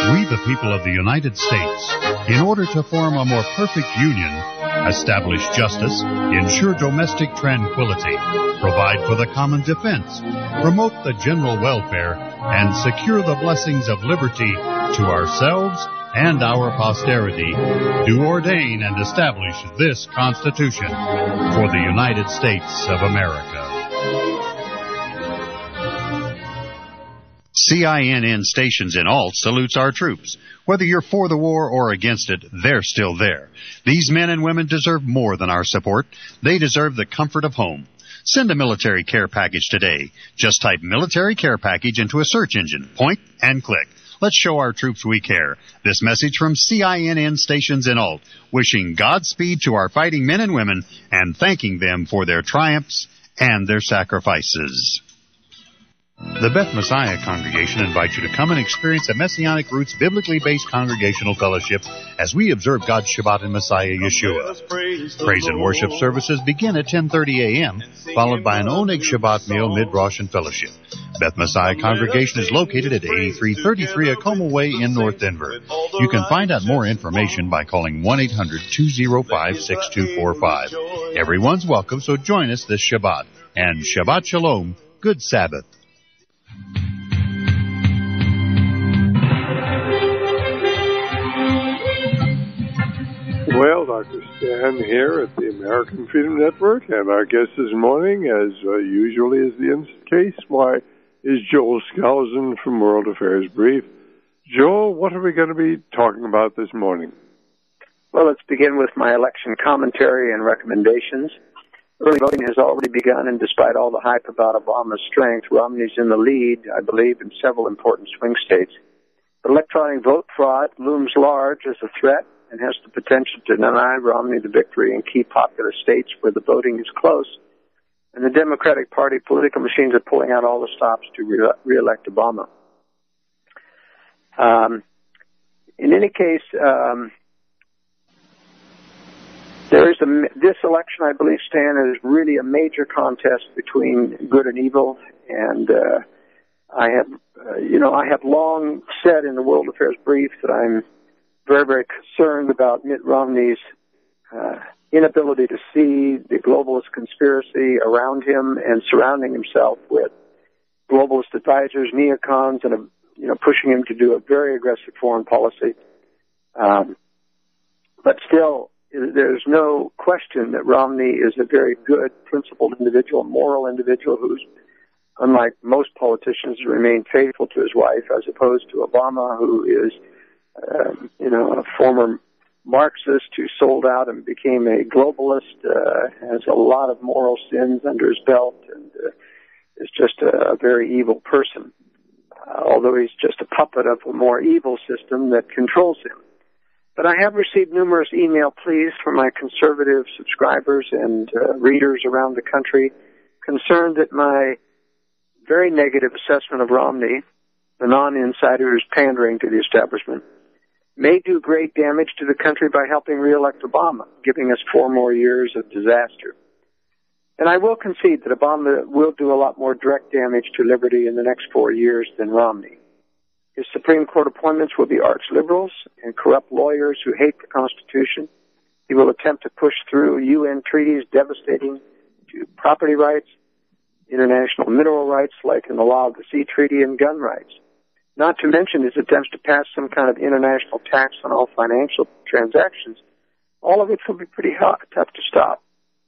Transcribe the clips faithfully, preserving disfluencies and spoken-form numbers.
We, the people of the United States, in order to form a more perfect union, establish justice, ensure domestic tranquility, provide for the common defense, promote the general welfare, and secure the blessings of liberty to ourselves and our posterity, do ordain and establish this Constitution for the United States of America. C I N N Stations in Alt salutes our troops. Whether you're for the war or against it, they're still there. These men and women deserve more than our support. They deserve the comfort of home. Send a military care package today. Just type military care package into a search engine. Point and click. Let's show our troops we care. This message from C I N N Stations in Alt, wishing Godspeed to our fighting men and women and thanking them for their triumphs and their sacrifices. The Beth Messiah Congregation invites you to come and experience a Messianic Roots biblically based congregational fellowship as we observe God's Shabbat in Messiah Yeshua. Praise and worship services begin at ten thirty a.m., followed by an Oneg Shabbat meal, mid-Rosh, and fellowship. Beth Messiah Congregation is located at eighty-three thirty-three Acoma Way in North Denver. You can find out more information by calling one eight hundred two oh five six two four five. Everyone's welcome, so join us this Shabbat. And Shabbat Shalom, good Sabbath. Well, Doctor Stan here at the American Freedom Network, and our guest this morning, as uh, usually is the case, why, is Joel Skousen from World Affairs Brief. Joel, what are we going to be talking about this morning? Well, let's begin with my election commentary and recommendations. Early voting has already begun, and despite all the hype about Obama's strength, Romney's in the lead, I believe, in several important swing states. But electronic vote fraud looms large as a threat and has the potential to deny Romney the victory in key popular states where the voting is close. And the Democratic Party political machines are pulling out all the stops to re- re-elect Obama. Um, in any case, um, there is a, this election, I believe, Stan, is really a major contest between good and evil. And uh, I have, uh, you know, I have long said in the World Affairs Brief that I'm very, very concerned about Mitt Romney's uh, inability to see the globalist conspiracy around him and surrounding himself with globalist advisors, neocons, and, uh, you know, pushing him to do a very aggressive foreign policy. Um, but still, there's no question that Romney is a very good, principled individual, moral individual who's, unlike most politicians, remained faithful to his wife, as opposed to Obama, who is Uh, you know, a former Marxist who sold out and became a globalist, uh, has a lot of moral sins under his belt, and uh, is just a, a very evil person, uh, although he's just a puppet of a more evil system that controls him. But I have received numerous email pleas from my conservative subscribers and uh, readers around the country concerned that my very negative assessment of Romney, the non-insider who's pandering to the establishment, may do great damage to the country by helping re-elect Obama, giving us four more years of disaster. And I will concede that Obama will do a lot more direct damage to liberty in the next four years than Romney. His Supreme Court appointments will be arch liberals and corrupt lawyers who hate the Constitution. He will attempt to push through U N treaties devastating to property rights, international mineral rights like in the Law of the Sea Treaty, and gun rights. Not to mention his attempts to pass some kind of international tax on all financial transactions, all of which will be pretty hot, tough to stop.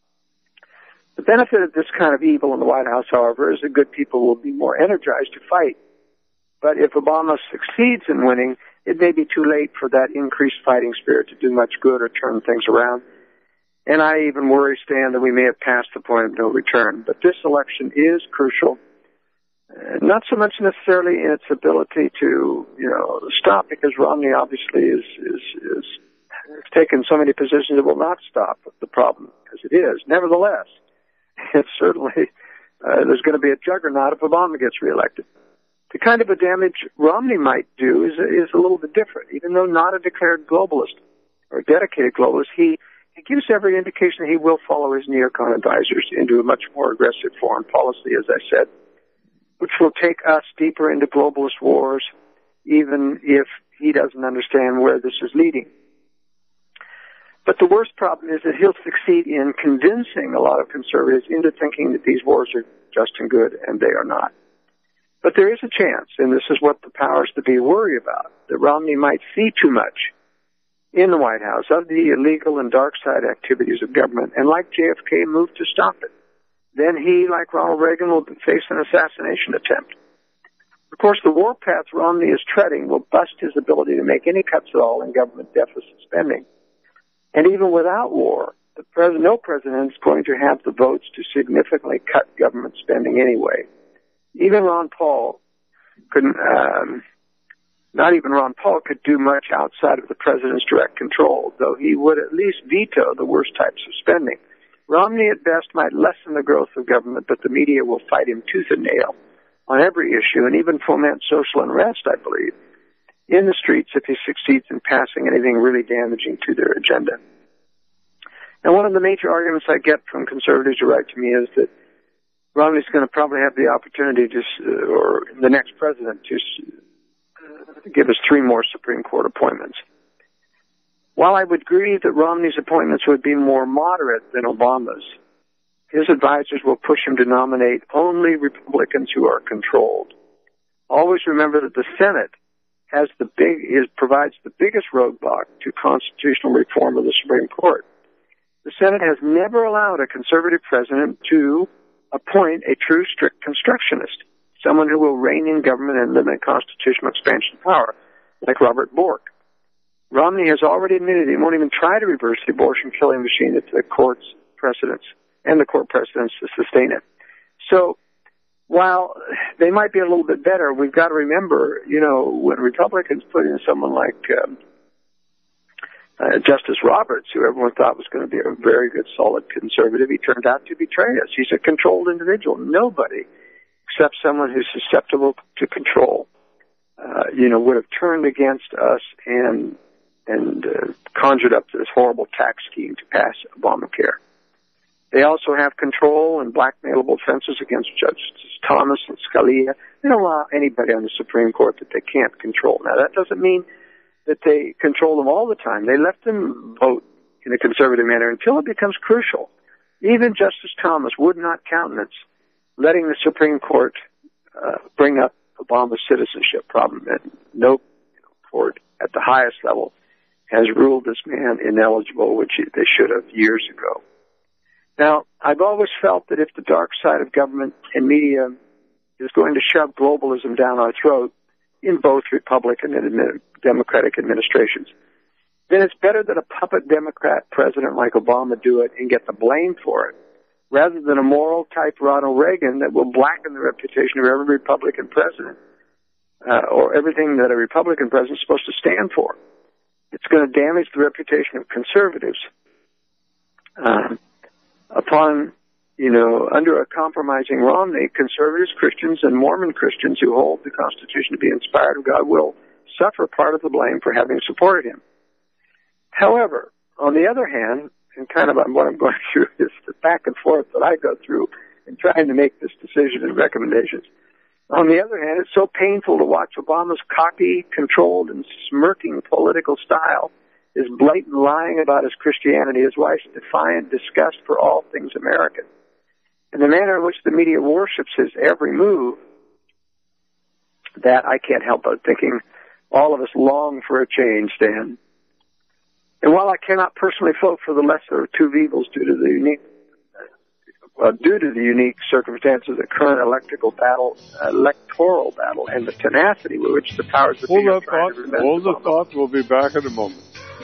The benefit of this kind of evil in the White House, however, is that good people will be more energized to fight. But if Obama succeeds in winning, it may be too late for that increased fighting spirit to do much good or turn things around. And I even worry, Stan, that we may have passed the point of no return. But this election is crucial. Uh, not so much necessarily in its ability to, you know, stop, because Romney obviously is, is, is has taken so many positions it will not stop the problem, as it is. Nevertheless, it's certainly, uh, there's going to be a juggernaut if Obama gets reelected. The kind of a damage Romney might do is, is a little bit different. Even though not a declared globalist or a dedicated globalist, he, he gives every indication that he will follow his neocon advisors into a much more aggressive foreign policy, as I said, which will take us deeper into globalist wars, even if he doesn't understand where this is leading. But the worst problem is that he'll succeed in convincing a lot of conservatives into thinking that these wars are just and good, and they are not. But there is a chance, and this is what the powers that be worry about, that Romney might see too much in the White House of the illegal and dark side activities of government, and like J F K, move to stop it. Then he, like Ronald Reagan, will face an assassination attempt. Of course, the warpath Romney is treading will bust his ability to make any cuts at all in government deficit spending. And even without war, the pres- no president is going to have the votes to significantly cut government spending anyway. Even Ron Paul couldn't, um, not even Ron Paul could do much outside of the president's direct control, though he would at least veto the worst types of spending. Romney at best might lessen the growth of government, but the media will fight him tooth and nail on every issue and even foment social unrest, I believe, in the streets if he succeeds in passing anything really damaging to their agenda. And one of the major arguments I get from conservatives who write to me is that Romney's going to probably have the opportunity to, uh, or the next president, to uh, give us three more Supreme Court appointments. While I would agree that Romney's appointments would be more moderate than Obama's, his advisors will push him to nominate only Republicans who are controlled. Always remember that the Senate has the big, is, provides the biggest roadblock to constitutional reform of the Supreme Court. The Senate has never allowed a conservative president to appoint a true strict constructionist, someone who will rein in government and limit constitutional expansion power, like Robert Bork. Romney has already admitted he won't even try to reverse the abortion killing machine that the court's precedents and the court precedents to sustain it. So while they might be a little bit better, we've got to remember, you know, when Republicans put in someone like um, uh, Justice Roberts, who everyone thought was going to be a very good, solid conservative, he turned out to betray us. He's a controlled individual. Nobody, except someone who's susceptible to control, uh, you know, would have turned against us and and uh, conjured up this horrible tax scheme to pass Obamacare. They also have control and blackmailable offenses against Judges Thomas and Scalia. They don't allow anybody on the Supreme Court that they can't control. Now, that doesn't mean that they control them all the time. They let them vote in a conservative manner until it becomes crucial. Even Justice Thomas would not countenance letting the Supreme Court uh, bring up Obama's citizenship problem. And no court at the highest level has ruled this man ineligible, which they should have years ago. Now, I've always felt that if the dark side of government and media is going to shove globalism down our throat in both Republican and admi- Democratic administrations, then it's better that a puppet Democrat president like Obama do it and get the blame for it, rather than a moral type Ronald Reagan that will blacken the reputation of every Republican president uh, or everything that a Republican president is supposed to stand for. It's going to damage the reputation of conservatives. Um, upon, you know, under a compromising Romney, conservatives, Christians, and Mormon Christians who hold the Constitution to be inspired of God will suffer part of the blame for having supported him. However, on the other hand, and kind of what I'm going through is the back and forth that I go through in trying to make this decision and recommendations. On the other hand, it's so painful to watch Obama's cocky, controlled, and smirking political style, his blatant lying about his Christianity, his wife's defiant disgust for all things American, and the manner in which the media worships his every move, that I can't help but thinking all of us long for a change, Stan. And while I cannot personally vote for the lesser of two evils due to the unique Well, due to the unique circumstances of the current electrical battle, electoral battle, and the tenacity with which the powers that be are trying to prevent it. Hold the thought. We'll be back in a moment.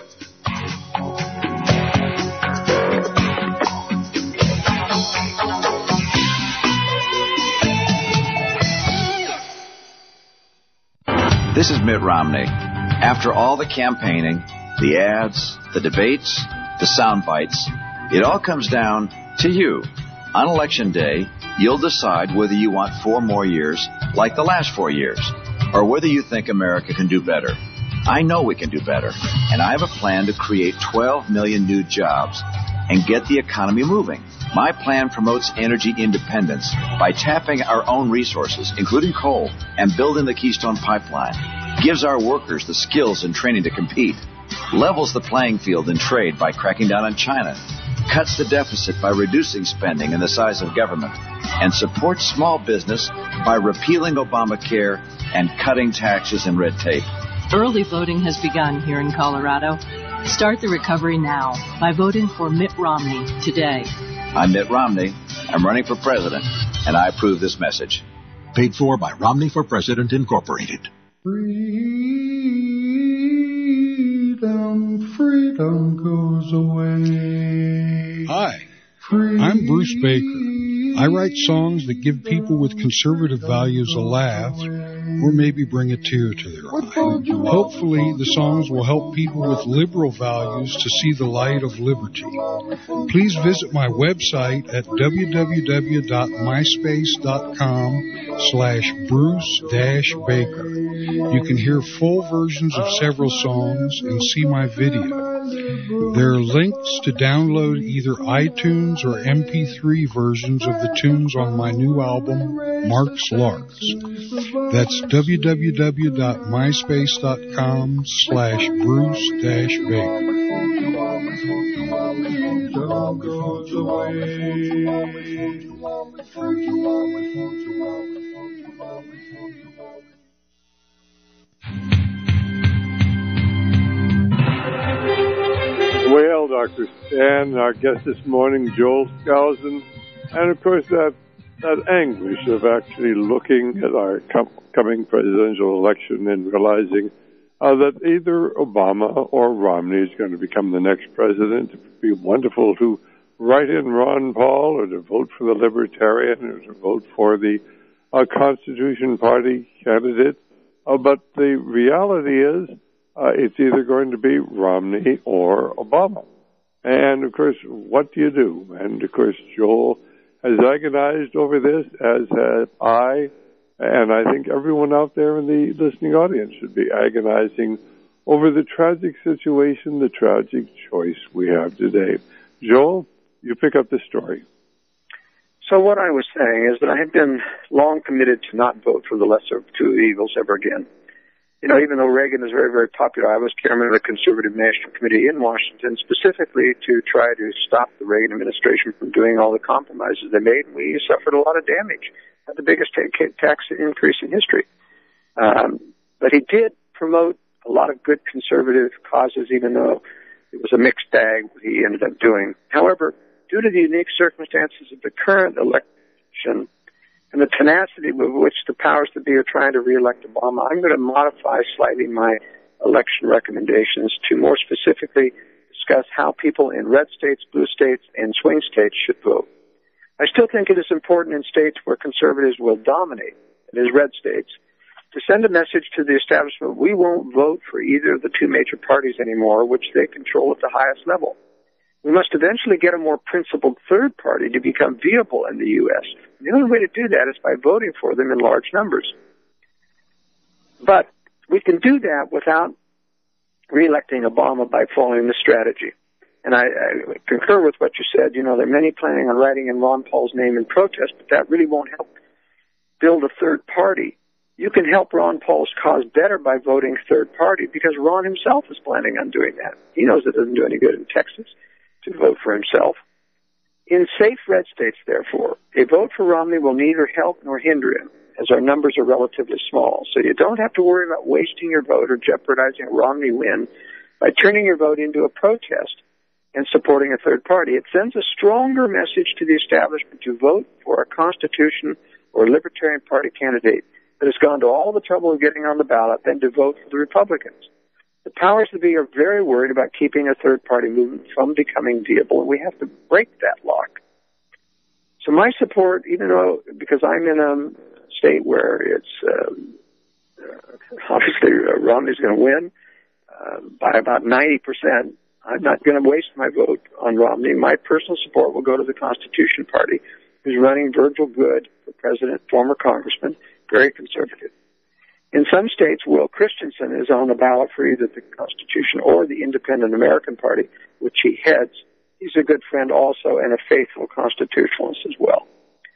This is Mitt Romney. After all the campaigning, the ads, the debates, the sound bites, it all comes down to you. On Election Day, you'll decide whether you want four more years like the last four years, or whether you think America can do better. I know we can do better, and I have a plan to create twelve million new jobs and get the economy moving. My plan promotes energy independence by tapping our own resources, including coal, and building the Keystone Pipeline. gives our workers the skills and training to compete, levels the playing field in trade by cracking down on China, cuts the deficit by reducing spending and the size of government, and supports small business by repealing Obamacare and cutting taxes and red tape. Early voting has begun here in Colorado. Start the recovery now by voting for Mitt Romney today. I'm Mitt Romney. I'm running for president, and I approve this message. Paid for by Romney for President, Incorporated. Freedom, freedom goes away. Hi, I'm Bruce Baker. I write songs that give people with conservative values a laugh or maybe bring a tear to their eye. Hopefully, the songs will help people with liberal values to see the light of liberty. Please visit my website at www.myspace.com slash Bruce dash Baker. You can hear full versions of several songs and see my video. There are links to download either iTunes or M P three versions of the tunes on my new album, Mark's Larks. That's www.myspace.com slash Bruce dash Baker. Well, Doctor Stan, our guest this morning, Joel Skousen, and of course that that anguish of actually looking at our com- coming presidential election and realizing uh, that either Obama or Romney is going to become the next president. It would be wonderful to write in Ron Paul or to vote for the Libertarian or to vote for the uh, Constitution Party candidate. Uh, but the reality is uh, it's either going to be Romney or Obama. And, of course, what do you do? And, of course, Joel has agonized over this, as have I, and I think everyone out there in the listening audience should be agonizing over the tragic situation, the tragic choice we have today. Joel, you pick up the story. So what I was saying is that I have been long committed to not vote for the lesser of two evils ever again. You know, even though Reagan is very, very popular, I was chairman of the Conservative National Committee in Washington specifically to try to stop the Reagan administration from doing all the compromises they made. We suffered a lot of damage, had the biggest tax increase in history. Um, but he did promote a lot of good conservative causes, even though it was a mixed bag what he ended up doing. However, due to the unique circumstances of the current election, and the tenacity with which the powers that be are trying to reelect Obama, I'm going to modify slightly my election recommendations to more specifically discuss how people in red states, blue states, and swing states should vote. I still think it is important in states where conservatives will dominate, that is red states, to send a message to the establishment we won't vote for either of the two major parties anymore, which they control at the highest level. We must eventually get a more principled third party to become viable in the U S The only way to do that is by voting for them in large numbers. But we can do that without re-electing Obama by following the strategy. And I, I concur with what you said. You know, there are many planning on writing in Ron Paul's name in protest, but that really won't help build a third party. You can help Ron Paul's cause better by voting third party because Ron himself is planning on doing that. He knows it doesn't do any good in Texas to vote for himself. In safe red states, therefore, a vote for Romney will neither help nor hinder him, as our numbers are relatively small. So you don't have to worry about wasting your vote or jeopardizing a Romney win by turning your vote into a protest and supporting a third party. It sends a stronger message to the establishment to vote for a Constitution or Libertarian Party candidate that has gone to all the trouble of getting on the ballot than to vote for the Republicans. The powers that be are very worried about keeping a third-party movement from becoming viable, and we have to break that lock. So my support, even though, because I'm in a state where it's, um, obviously uh, Romney's going to win uh, by about ninety percent, I'm not going to waste my vote on Romney. My personal support will go to the Constitution Party, who's running Virgil Good for president, former congressman, very conservative. In some states, Will Christensen is on the ballot for either the Constitution or the Independent American Party, which he heads. He's a good friend also and a faithful constitutionalist as well.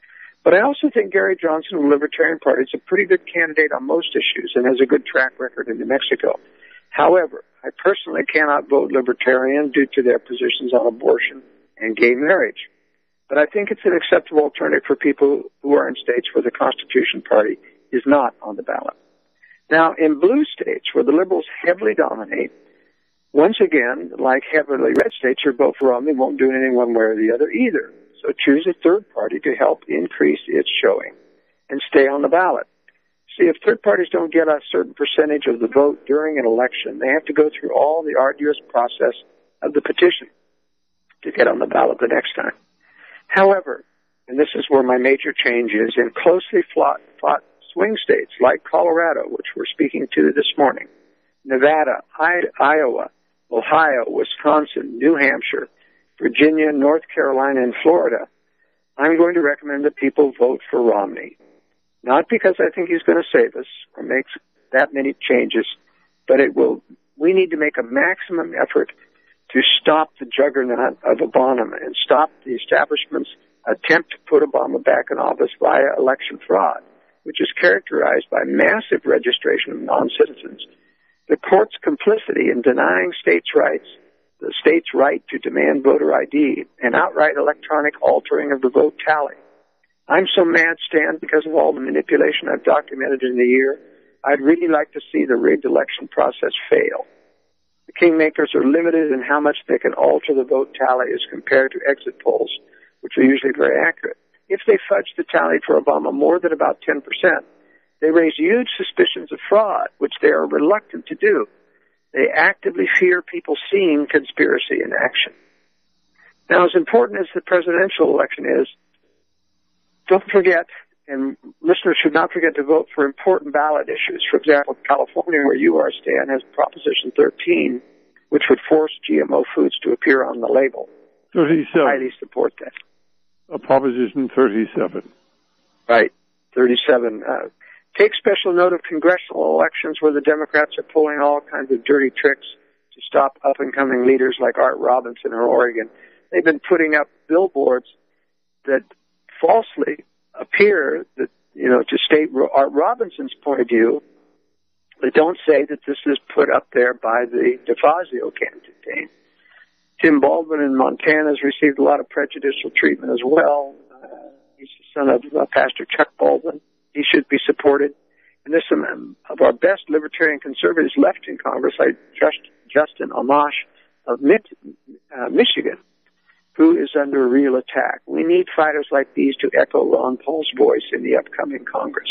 But I also think Gary Johnson of the Libertarian Party is a pretty good candidate on most issues and has a good track record in New Mexico. However, I personally cannot vote Libertarian due to their positions on abortion and gay marriage. But I think it's an acceptable alternative for people who are in states where the Constitution Party is not on the ballot. Now, in blue states where the liberals heavily dominate, once again, like heavily red states, your vote for Romney won't do anything one way or the other either. So choose a third party to help increase its showing and stay on the ballot. See, if third parties don't get a certain percentage of the vote during an election, they have to go through all the arduous process of the petition to get on the ballot the next time. However, and this is where my major change is, in closely fought, fought swing states like Colorado, which we're speaking to this morning, Nevada, I- Iowa, Ohio, Wisconsin, New Hampshire, Virginia, North Carolina, and Florida, I'm going to recommend that people vote for Romney. Not because I think he's going to save us or make that many changes, but it will. We need to make a maximum effort to stop the juggernaut of Obama and stop the establishment's attempt to put Obama back in office via election fraud, which is characterized by massive registration of non-citizens, the court's complicity in denying states' rights, the state's right to demand voter I D, and outright electronic altering of the vote tally. I'm so mad, Stan, because of all the manipulation I've documented in the year, I'd really like to see the rigged election process fail. The kingmakers are limited in how much they can alter the vote tally as compared to exit polls, which are usually very accurate. If they fudge the tally for Obama more than about ten percent, they raise huge suspicions of fraud, which they are reluctant to do. They actively fear people seeing conspiracy in action. Now, as important as the presidential election is, don't forget, and listeners should not forget to vote for important ballot issues. For example, California, where you are, Stan, has Proposition thirteen, which would force G M O foods to appear on the label. thirty-seven. I highly support that. A Proposition thirty-seven. Right, thirty-seven. Uh, take special note of congressional elections where the Democrats are pulling all kinds of dirty tricks to stop up-and-coming leaders like Art Robinson in Oregon. They've been putting up billboards that falsely appear that, you know, to state Art Robinson's point of view. They don't say that this is put up there by the DeFazio campaign. Tim Baldwin in Montana has received a lot of prejudicial treatment as well. Uh, he's the son of uh, Pastor Chuck Baldwin. He should be supported. And there's some um, of our best libertarian conservatives left in Congress, like Just, Justin Amash of Mitt, uh, Michigan, who is under real attack. We need fighters like these to echo Ron Paul's voice in the upcoming Congress.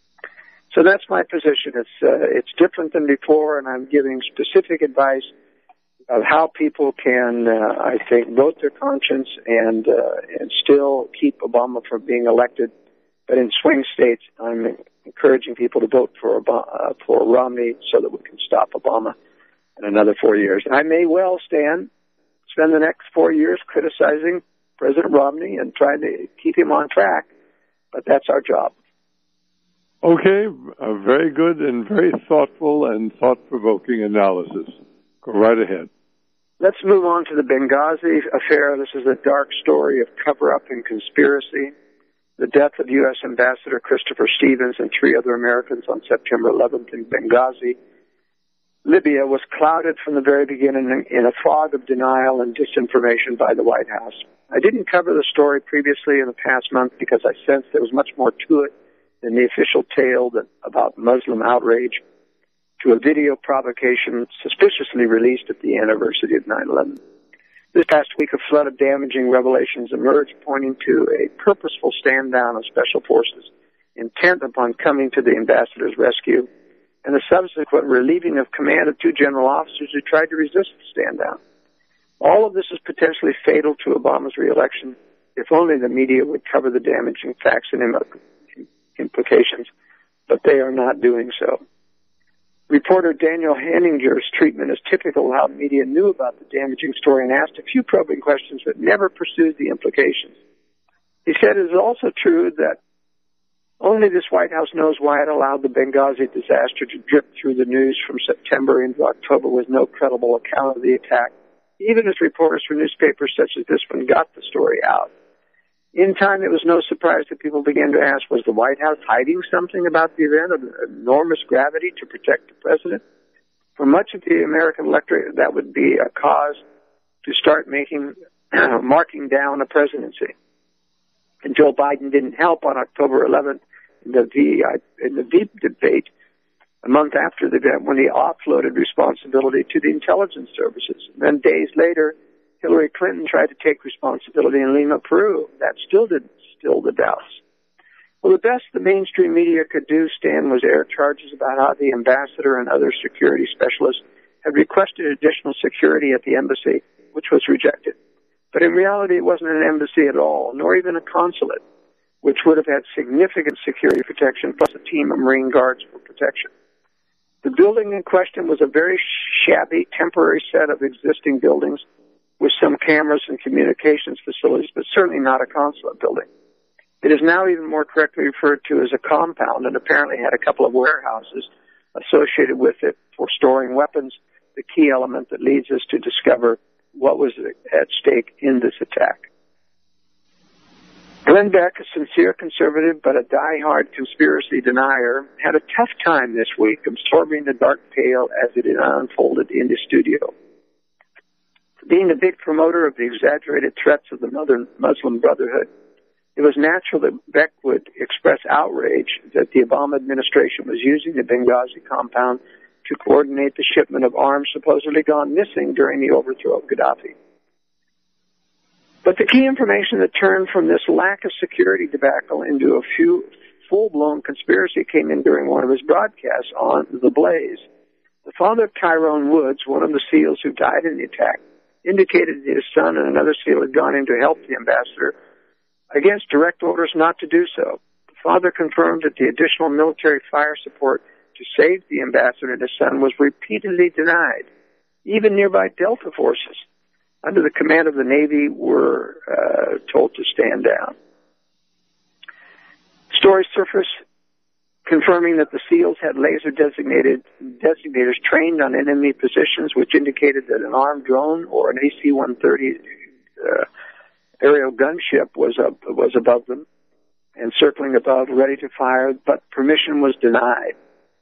So that's my position. It's uh, it's different than before, and I'm giving specific advice of how people can, uh, I think, vote their conscience and uh, and still keep Obama from being elected. But in swing states, I'm encouraging people to vote for Obama, uh, for Romney so that we can stop Obama in another four years. I may well, Stan, spend the next four years criticizing President Romney and trying to keep him on track, but that's our job. Okay, a very good and very thoughtful and thought-provoking analysis. Go right ahead. Let's move on to the Benghazi affair. This is a dark story of cover-up and conspiracy. The death of U S Ambassador Christopher Stevens and three other Americans on September eleventh in Benghazi, Libya, was clouded from the very beginning in a fog of denial and disinformation by the White House. I didn't cover the story previously in the past month because I sensed there was much more to it than the official tale that, about Muslim outrage to a video provocation suspiciously released at the anniversary of nine eleven. This past week, a flood of damaging revelations emerged, pointing to a purposeful stand-down of special forces intent upon coming to the ambassador's rescue, and the subsequent relieving of command of two general officers who tried to resist the stand-down. All of this is potentially fatal to Obama's re-election, if only the media would cover the damaging facts and implications, but they are not doing so. Reporter Daniel Henninger's treatment is typical of how the media knew about the damaging story and asked a few probing questions but never pursued the implications. He said it is also true that only this White House knows why it allowed the Benghazi disaster to drip through the news from September into October with no credible account of the attack, even as reporters from newspapers such as this one got the story out. In time, it was no surprise that people began to ask, was the White House hiding something about the event of enormous gravity to protect the president? For much of the American electorate, that would be a cause to start making, marking down a presidency. And Joe Biden didn't help on October eleventh in the V, in the Veep debate, a month after the event, when he offloaded responsibility to the intelligence services. And then days later, Hillary Clinton tried to take responsibility in Lima, Peru. That still didn't still the doubts. Well, the best the mainstream media could do, Stan, was air charges about how the ambassador and other security specialists had requested additional security at the embassy, which was rejected. But in reality, it wasn't an embassy at all, nor even a consulate, which would have had significant security protection, plus a team of Marine Guards for protection. The building in question was a very shabby, temporary set of existing buildings with some cameras and communications facilities, but certainly not a consulate building. It is now even more correctly referred to as a compound, and apparently had a couple of warehouses associated with it for storing weapons, the key element that leads us to discover what was at stake in this attack. Glenn Beck, a sincere conservative but a die-hard conspiracy denier, had a tough time this week absorbing the dark tale as it unfolded in the studio. Being a big promoter of the exaggerated threats of the Muslim Brotherhood, it was natural that Beck would express outrage that the Obama administration was using the Benghazi compound to coordinate the shipment of arms supposedly gone missing during the overthrow of Gaddafi. But the key information that turned from this lack of security debacle into a few full-blown conspiracy came in during one of his broadcasts on The Blaze. The father of Tyrone Woods, one of the SEALs who died in the attack, indicated that his son and another SEAL had gone in to help the ambassador against direct orders not to do so. The father confirmed that the additional military fire support to save the ambassador and his son was repeatedly denied. Even nearby Delta forces, under the command of the Navy, were uh, told to stand down. Stories surfaced confirming that the SEALs had laser designated designators trained on enemy positions, which indicated that an armed drone or an A C one thirty uh, aerial gunship was up, was above them and circling above, ready to fire, but permission was denied.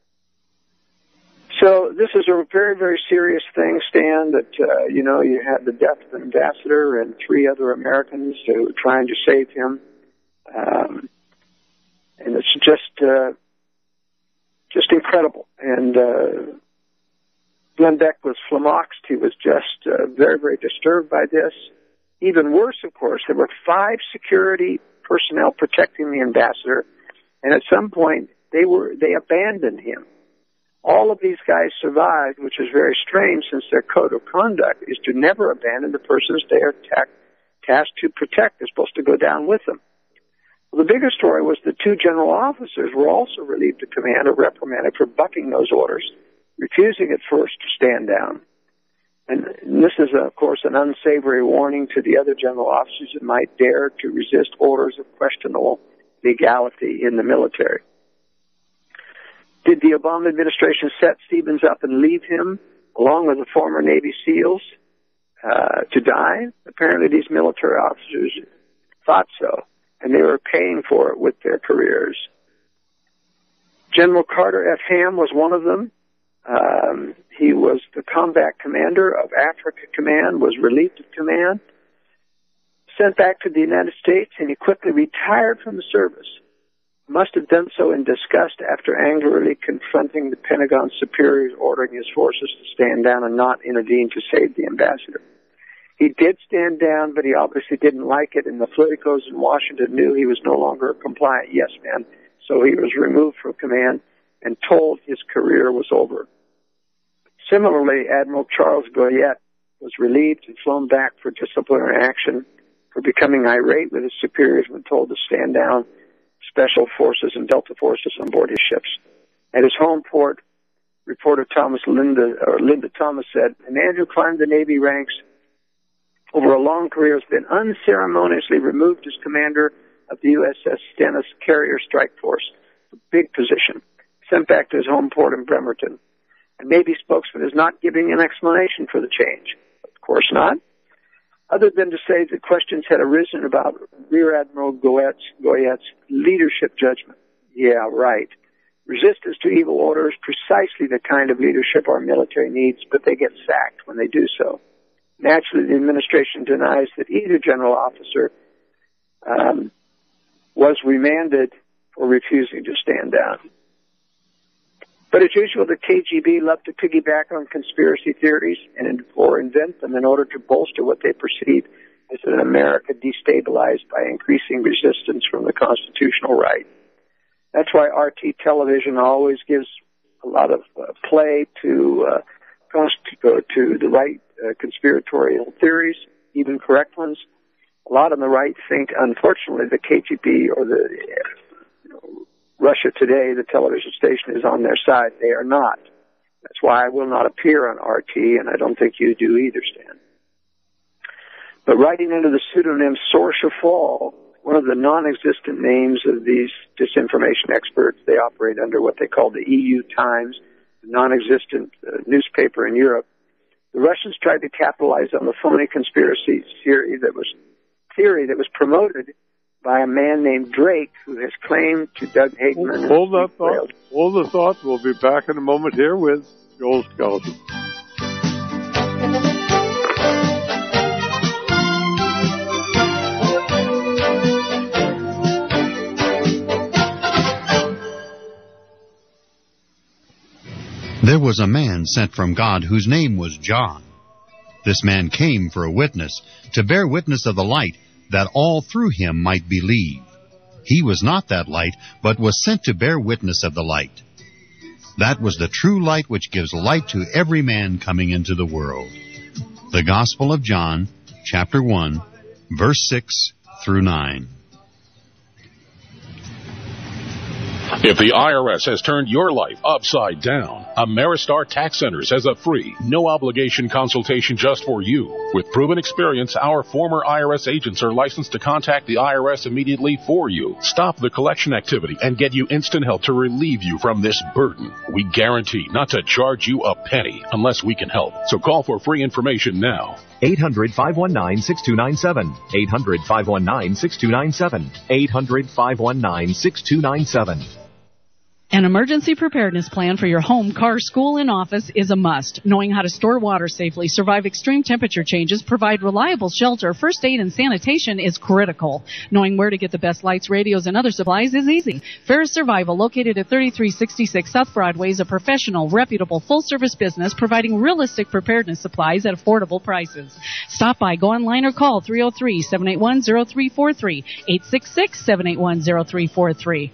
So this is a very, very serious thing, Stan, that, uh, you know, you had the death of the ambassador and three other Americans who were trying to save him. Um, and it's just, uh, just incredible. And, uh, Glenn Beck was flummoxed. He was just, uh, very, very disturbed by this. Even worse, of course, there were five security personnel protecting the ambassador. And at some point, they were, they abandoned him. All of these guys survived, which is very strange since their code of conduct is to never abandon the persons they are ta- tasked to protect. They're supposed to go down with them. Well, the bigger story was the two general officers were also relieved of command or reprimanded for bucking those orders, refusing at first to stand down. And this is, of course, an unsavory warning to the other general officers that might dare to resist orders of questionable legality in the military. Did the Obama administration set Stevens up and leave him, along with the former Navy SEALs, uh, to die? Apparently these military officers thought so, and they were paying for it with their careers. General Carter F. Ham was one of them. Um, he was the combat commander of Africa Command, was relieved of command, sent back to the United States, and he quickly retired from the service. Must have done so in disgust after angrily confronting the Pentagon superiors ordering his forces to stand down and not intervene to save the ambassador. He did stand down, but he obviously didn't like it, and the politicos in Washington knew he was no longer a compliant yes man, so he was removed from command and told his career was over. Similarly, Admiral Charles Goyette was relieved and flown back for disciplinary action for becoming irate with his superiors when told to stand down Special Forces and Delta Forces on board his ships. At his home port, reporter Thomas Linda, or Linda Thomas said, "A man who climbed the Navy ranks over a long career has been unceremoniously removed as commander of the U S S Stennis Carrier Strike Force, a big position, sent back to his home port in Bremerton. A Navy spokesman is not giving an explanation for the change." Of course not. other than to say that questions had arisen about Rear Admiral Goetz, Goyette's leadership judgment. Yeah, right. Resistance to evil order is precisely the kind of leadership our military needs, but they get sacked when they do so. Naturally, the administration denies that either general officer um, was remanded for refusing to stand down. But as usual, the K G B loved to piggyback on conspiracy theories and or invent them in order to bolster what they perceive as an America destabilized by increasing resistance from the constitutional right. That's why R T television always gives a lot of uh, play to uh, const- to the right uh, conspiratorial theories, even correct ones. A lot on the right think, unfortunately, the K G B or the you know, Russia Today, the television station, is on their side. They are not. That's why I will not appear on R T, and I don't think you do either, Stan. But writing under the pseudonym Source of Fall, one of the non-existent names of these disinformation experts, they operate under what they call the E U Times, a non-existent uh, newspaper in Europe. The Russians tried to capitalize on the phony conspiracy theory that was theory that was promoted by a man named Drake, who has claimed to Doug Hageman. Hold that thought. Hold the thought. We'll be back in a moment here with Joel Skousen. There was a man sent from God whose name was John. This man came for a witness, to bear witness of the light, that all through him might believe. He was not that light, but was sent to bear witness of the light. That was the true light which gives light to every man coming into the world. The Gospel of John, chapter one, verse six through nine. If the I R S has turned your life upside down, Ameristar Tax Centers has a free, no-obligation consultation just for you. With proven experience, our former I R S agents are licensed to contact the I R S immediately for you, stop the collection activity, and get you instant help to relieve you from this burden. We guarantee not to charge you a penny unless we can help. So call for free information now. eight hundred, five one nine, six two nine seven. eight hundred, five one nine, six two nine seven. eight hundred, five one nine, six two nine seven. An emergency preparedness plan for your home, car, school, and office is a must. Knowing how to store water safely, survive extreme temperature changes, provide reliable shelter, first aid, and sanitation is critical. Knowing where to get the best lights, radios, and other supplies is easy. Ferris Survival, located at thirty-three sixty-six South Broadway, is a professional, reputable, full-service business providing realistic preparedness supplies at affordable prices. Stop by, go online, or call three oh three, seven eight one, oh three four three, eight six six, seven eight one, oh three four three.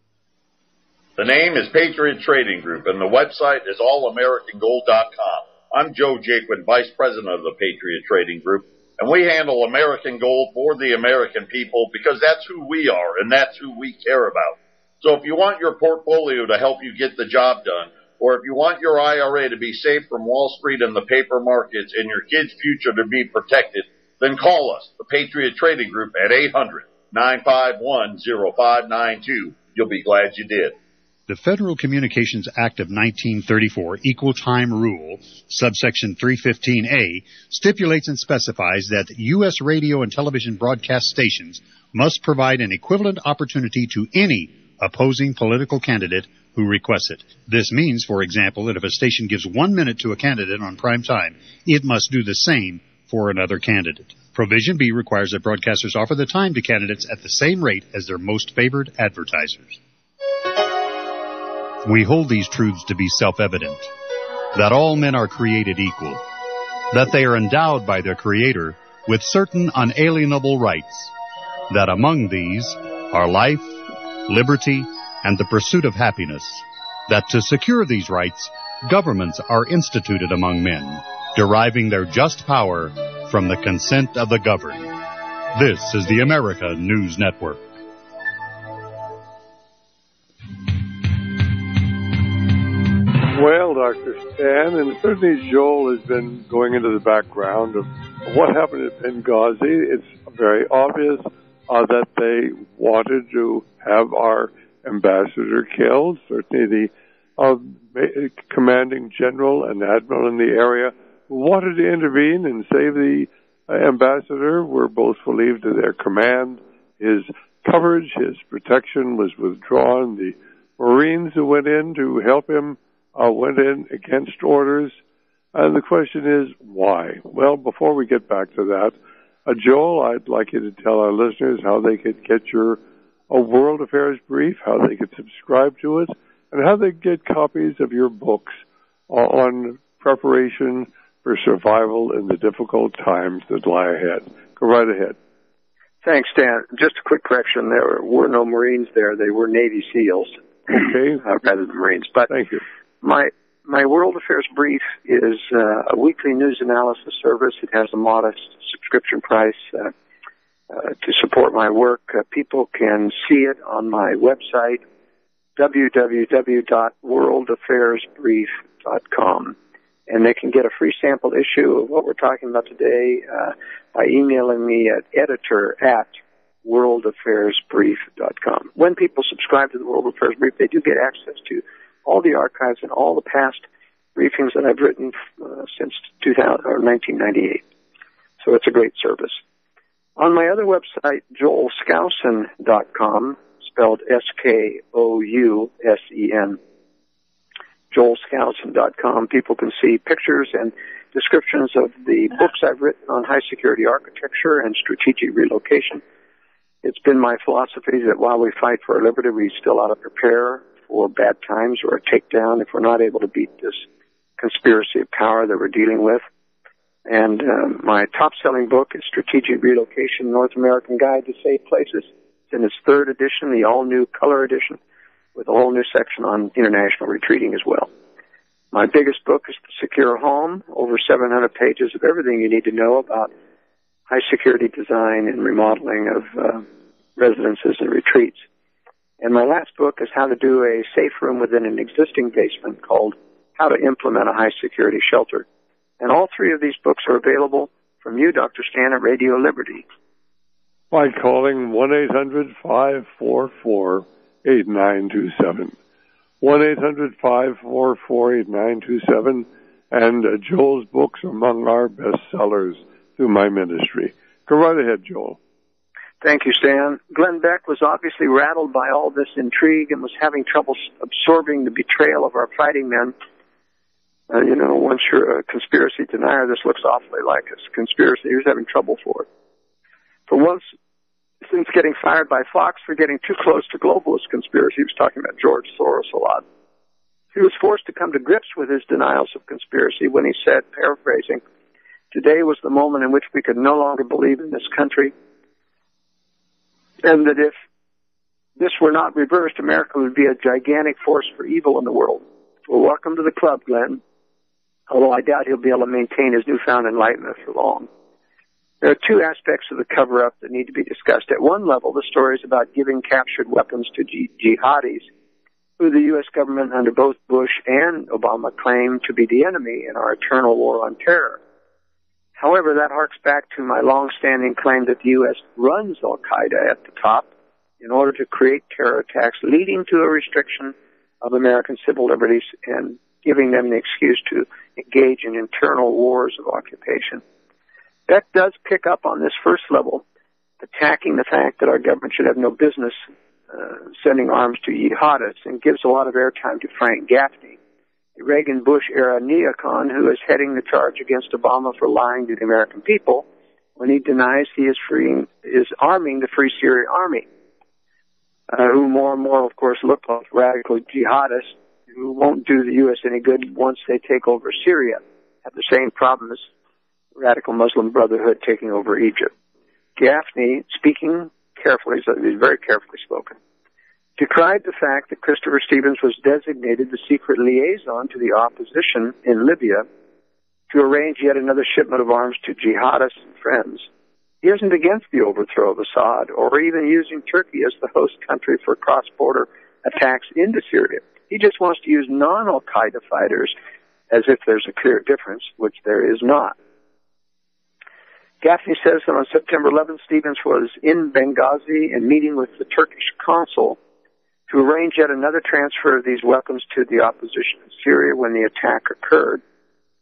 The name is Patriot Trading Group, and the website is all american gold dot com. I'm Joe Jaquin, Vice President of the Patriot Trading Group, and we handle American gold for the American people because that's who we are and that's who we care about. So if you want your portfolio to help you get the job done, or if you want your I R A to be safe from Wall Street and the paper markets and your kids' future to be protected, then call us, the Patriot Trading Group, at eight hundred, nine five one, oh five nine two. You'll be glad you did. The Federal Communications Act of nineteen thirty-four, Equal Time Rule, subsection three fifteen A, stipulates and specifies that U S radio and television broadcast stations must provide an equivalent opportunity to any opposing political candidate who requests it. This means, for example, that if a station gives one minute to a candidate on prime time, it must do the same for another candidate. Provision B requires that broadcasters offer the time to candidates at the same rate as their most favored advertisers. We hold these truths to be self-evident, that all men are created equal, that they are endowed by their Creator with certain unalienable rights, that among these are life, liberty, and the pursuit of happiness, that to secure these rights, governments are instituted among men, deriving their just power from the consent of the governed. This is the America News Network. Well, Doctor Stan, and certainly Joel has been going into the background of what happened at Benghazi. It's very obvious uh, that they wanted to have our ambassador killed. Certainly the uh, commanding general and admiral in the area wanted to intervene and save the uh, ambassador were both relieved of their command. His coverage, his protection was withdrawn. The Marines who went in to help him uh, went in against orders. And the question is, why? Well, before we get back to that, uh, Joel, I'd like you to tell our listeners how they could get your uh, World Affairs Brief, how they could subscribe to it, and how they get copies of your books uh, on preparation for survival in the difficult times that lie ahead. Go right ahead. Thanks, Dan. Just a quick correction. There were no Marines there. They were Navy SEALs. Okay. Uh, rather than Marines. But thank you. My my World Affairs Brief is uh, a weekly news analysis service. It has a modest subscription price uh, uh, to support my work. Uh, people can see it on my website, w w w dot world affairs brief dot com. And they can get a free sample issue of what we're talking about today uh, by emailing me at editor at world affairs brief dot com. When people subscribe to the World Affairs Brief, they do get access to all the archives and all the past briefings that I've written uh, since two thousand, or nineteen ninety-eight. So it's a great service. On my other website, joel skousen dot com, spelled S K O U S E N, joel skousen dot com, people can see pictures and descriptions of the books I've written on high security architecture and strategic relocation. It's been my philosophy that while we fight for our liberty, we still ought to prepare for bad times or a takedown if we're not able to beat this conspiracy of power that we're dealing with. And um, my top-selling book is Strategic Relocation, North American Guide to Safe Places. It's in its third edition, the all-new color edition, with a whole new section on international retreating as well. My biggest book is The Secure Home, over seven hundred pages of everything you need to know about high-security design and remodeling of uh, residences and retreats. And my last book is How to Do a Safe Room Within an Existing Basement, called How to Implement a High-Security Shelter. And all three of these books are available from you, Doctor Stan, at Radio Liberty. By calling one eight hundred five four four eight nine two seven. one eight hundred five four four eight nine two seven. And uh, Joel's books are among our bestsellers through my ministry. Go right ahead, Joel. Thank you, Stan. Glenn Beck was obviously rattled by all this intrigue and was having trouble absorbing the betrayal of our fighting men. Uh, you know, once you're a conspiracy denier, this looks awfully like a conspiracy. He was having trouble for it. For once, since getting fired by Fox for getting too close to globalist conspiracy, he was talking about George Soros a lot. He was forced to come to grips with his denials of conspiracy when he said, paraphrasing, "Today was the moment in which we could no longer believe in this country, and that if this were not reversed, America would be a gigantic force for evil in the world." Well, welcome to the club, Glenn, although I doubt he'll be able to maintain his newfound enlightenment for long. There are two aspects of the cover-up that need to be discussed. At one level, the story is about giving captured weapons to G- jihadis, who the U S government under both Bush and Obama claimed to be the enemy in our eternal war on terror. However, that harks back to my long-standing claim that the U S runs al-Qaeda at the top in order to create terror attacks, leading to a restriction of American civil liberties and giving them the excuse to engage in internal wars of occupation. That does pick up on this first level, attacking the fact that our government should have no business uh, sending arms to jihadists, and gives a lot of airtime to Frank Gaffney, the Reagan-Bush-era neocon who is heading the charge against Obama for lying to the American people when he denies he is freeing, is arming the Free Syria Army, uh, who more and more, of course, look like radical jihadists who won't do the U S any good once they take over Syria, have the same problem as radical Muslim Brotherhood taking over Egypt. Gaffney, speaking carefully, so he's very carefully spoken, decried the fact that Christopher Stevens was designated the secret liaison to the opposition in Libya to arrange yet another shipment of arms to jihadists and friends. He isn't against the overthrow of Assad or even using Turkey as the host country for cross-border attacks into Syria. He just wants to use non-al-Qaeda fighters as if there's a clear difference, which there is not. Gaffney says that on September eleventh, Stevens was in Benghazi and meeting with the Turkish consul to arrange yet another transfer of these weapons to the opposition in Syria when the attack occurred.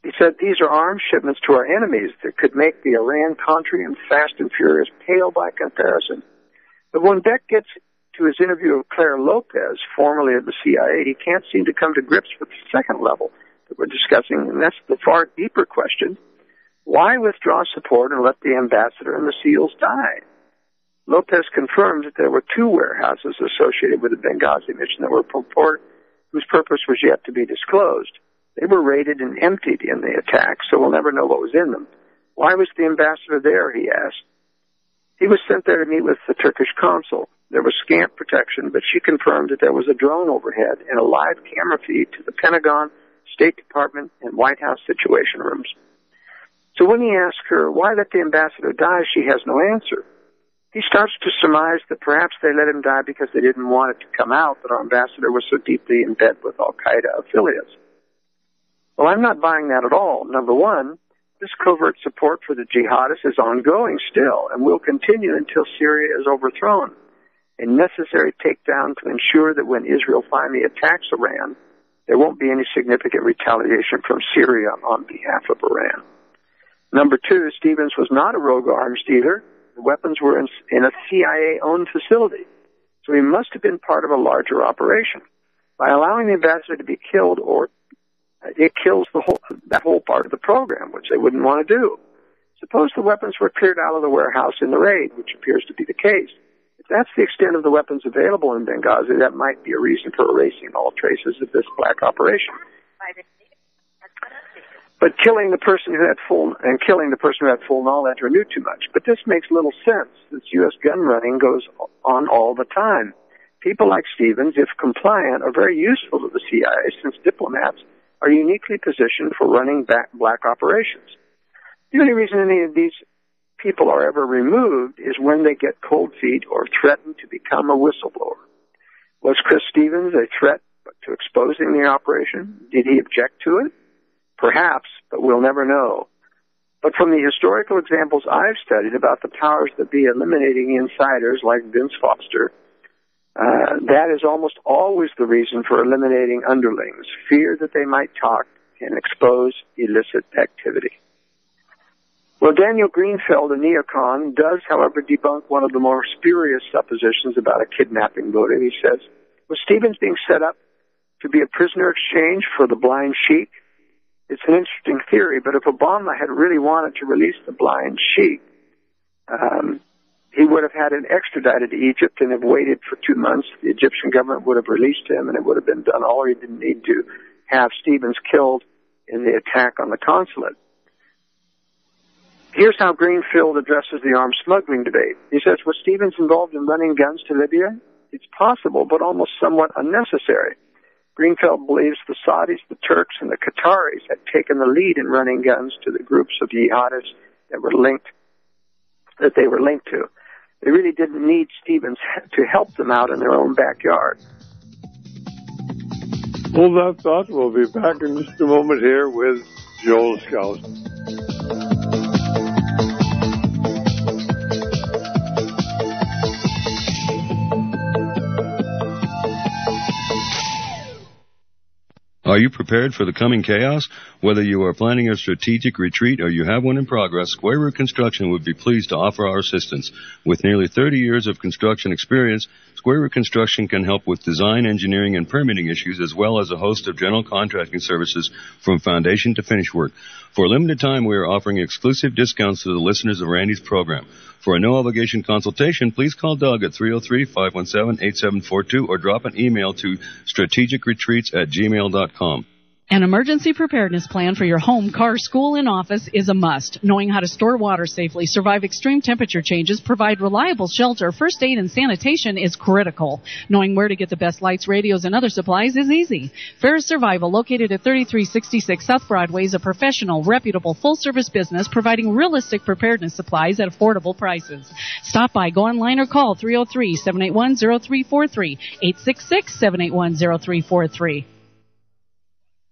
He said, these are arms shipments to our enemies that could make the Iran-Contra and Fast and Furious pale by comparison. But when Beck gets to his interview of Claire Lopez, formerly of the C I A, he can't seem to come to grips with the second level that we're discussing, and that's the far deeper question. Why withdraw support and let the ambassador and the SEALs die? Lopez confirmed that there were two warehouses associated with the Benghazi mission that were purported, whose purpose was yet to be disclosed. They were raided and emptied in the attack, so we'll never know what was in them. Why was the ambassador there, he asked. He was sent there to meet with the Turkish consul. There was scant protection, but she confirmed that there was a drone overhead and a live camera feed to the Pentagon, State Department, and White House Situation Rooms. So when he asked her why let the ambassador die, she has no answer. He starts to surmise that perhaps they let him die because they didn't want it to come out that our ambassador was so deeply in bed with al-Qaeda affiliates. Well, I'm not buying that at all. Number one, this covert support for the jihadists is ongoing still and will continue until Syria is overthrown. A necessary takedown to ensure that when Israel finally attacks Iran, there won't be any significant retaliation from Syria on behalf of Iran. Number two, Stevens was not a rogue arms dealer. The weapons were in, in a C I A-owned facility, so he must have been part of a larger operation. By allowing the ambassador to be killed, or it kills the whole, that whole part of the program, which they wouldn't want to do. Suppose the weapons were cleared out of the warehouse in the raid, which appears to be the case. If that's the extent of the weapons available in Benghazi, that might be a reason for erasing all traces of this black operation. But killing the person who had full and killing the person who had full knowledge or knew too much. But this makes little sense, since U S gun running goes on all the time. People like Stevens, if compliant, are very useful to the C I A, since diplomats are uniquely positioned for running back black operations. The only reason any of these people are ever removed is when they get cold feet or threaten to become a whistleblower. Was Chris Stevens a threat to exposing the operation? Did he object to it? Perhaps, but we'll never know. But from the historical examples I've studied about the powers that be eliminating insiders like Vince Foster, uh, that is almost always the reason for eliminating underlings, fear that they might talk and expose illicit activity. Well, Daniel Greenfeld, a neocon, does, however, debunk one of the more spurious suppositions about a kidnapping motive. He says, was Stevens being set up to be a prisoner exchange for the blind sheik? It's an interesting theory, but if Obama had really wanted to release the blind sheik, um, he would have had him extradited to Egypt and have waited for two months. The Egyptian government would have released him, and it would have been done. All he didn't need to have Stevens killed in the attack on the consulate. Here's how Greenfield addresses the arms smuggling debate. He says, was Stevens involved in running guns to Libya? It's possible, but almost somewhat unnecessary. Greenfield believes the Saudis, the Turks, and the Qataris had taken the lead in running guns to the groups of jihadists that were linked, that they were linked to. They really didn't need Stevens to help them out in their own backyard. Hold that thought. We'll be back in just a moment here with Joel Skousen. Are you prepared for the coming chaos? Whether you are planning a strategic retreat or you have one in progress, Square Root Construction would be pleased to offer our assistance. With nearly thirty years of construction experience, Square Root Construction can help with design, engineering, and permitting issues, as well as a host of general contracting services from foundation to finish work. For a limited time, we are offering exclusive discounts to the listeners of Randy's program. For a no-obligation consultation, please call Doug at three oh three, five one seven, eight seven four two or drop an email to strategic retreats at gmail dot com. An emergency preparedness plan for your home, car, school, and office is a must. Knowing how to store water safely, survive extreme temperature changes, provide reliable shelter, first aid, and sanitation is critical. Knowing where to get the best lights, radios, and other supplies is easy. Ferris Survival, located at thirty-three sixty-six South Broadway, is a professional, reputable, full-service business providing realistic preparedness supplies at affordable prices. Stop by, go online, or call three oh three, seven eight one, oh three four three, eight six six, seven eight one, oh three four three.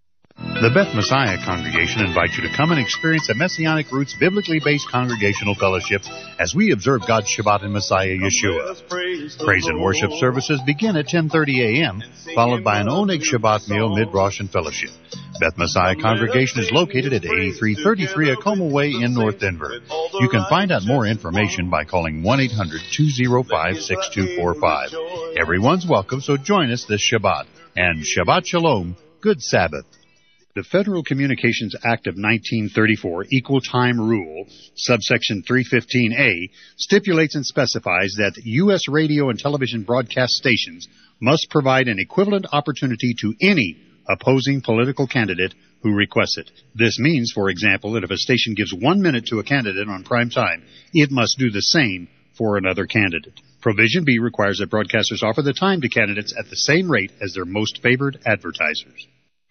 The Beth Messiah Congregation invites you to come and experience a Messianic Roots biblically based congregational fellowship as we observe God's Shabbat in Messiah Yeshua. Praise and worship services begin at ten thirty a.m., followed by an Oneg Shabbat meal, mid-Rosh, and fellowship. Beth Messiah Congregation is located at eighty-three thirty-three Acoma Way in North Denver. You can find out more information by calling one eight hundred two oh five six two four five. Everyone's welcome, so join us this Shabbat. And Shabbat Shalom, good Sabbath. The Federal Communications Act of nineteen thirty-four, Equal Time Rule, subsection three fifteen A, stipulates and specifies that U S radio and television broadcast stations must provide an equivalent opportunity to any opposing political candidate who requests it. This means, for example, that if a station gives one minute to a candidate on prime time, it must do the same for another candidate. Provision B requires that broadcasters offer the time to candidates at the same rate as their most favored advertisers.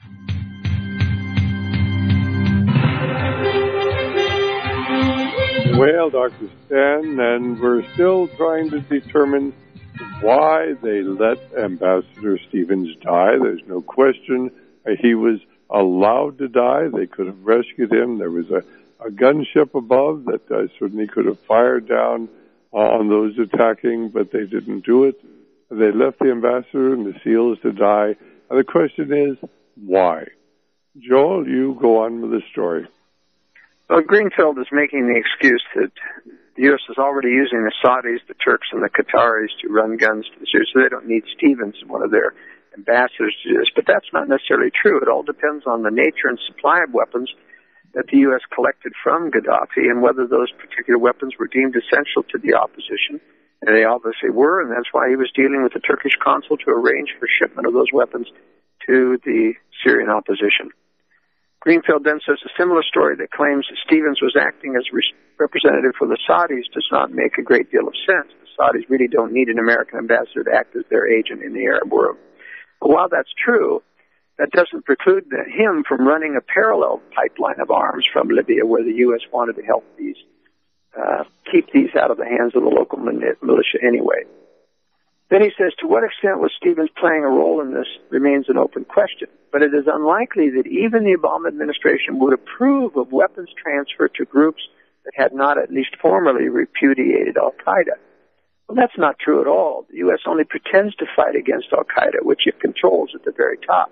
Well, Doctor Stan, and we're still trying to determine why they let Ambassador Stevens die. There's no question he was allowed to die. They could have rescued him. There was a, a gunship above that uh, certainly could have fired down on those attacking, but they didn't do it. They left the ambassador and the SEALs to die. And the question is, why? Joel, you go on with the story. Well, Greenfield is making the excuse that the U S is already using the Saudis, the Turks, and the Qataris to run guns to the Syria, so they don't need Stevens, one of their ambassadors, to do this. But that's not necessarily true. It all depends on the nature and supply of weapons that the U S collected from Gaddafi and whether those particular weapons were deemed essential to the opposition. And they obviously were, and that's why he was dealing with the Turkish consul to arrange for shipment of those weapons to the Syrian opposition. Greenfield then says a similar story that claims that Stevens was acting as re- representative for the Saudis does not make a great deal of sense. The Saudis really don't need an American ambassador to act as their agent in the Arab world. But while that's true, that doesn't preclude the, him from running a parallel pipeline of arms from Libya where the U S wanted to help these, uh, keep these out of the hands of the local militia anyway. Then he says, to what extent was Stevens playing a role in this remains an open question, but it is unlikely that even the Obama administration would approve of weapons transfer to groups that had not at least formally repudiated al-Qaeda. Well, that's not true at all. The U S only pretends to fight against al-Qaeda, which it controls at the very top.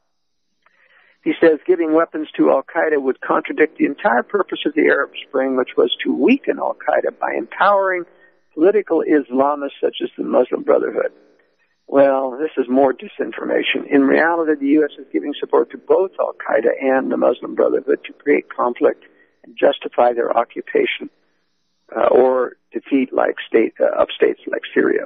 He says giving weapons to al-Qaeda would contradict the entire purpose of the Arab Spring, which was to weaken al-Qaeda by empowering political Islamists such as the Muslim Brotherhood. Well, this is more disinformation. In reality, the U S is giving support to both al-Qaeda and the Muslim Brotherhood to create conflict and justify their occupation uh, or defeat like state uh, up states like Syria.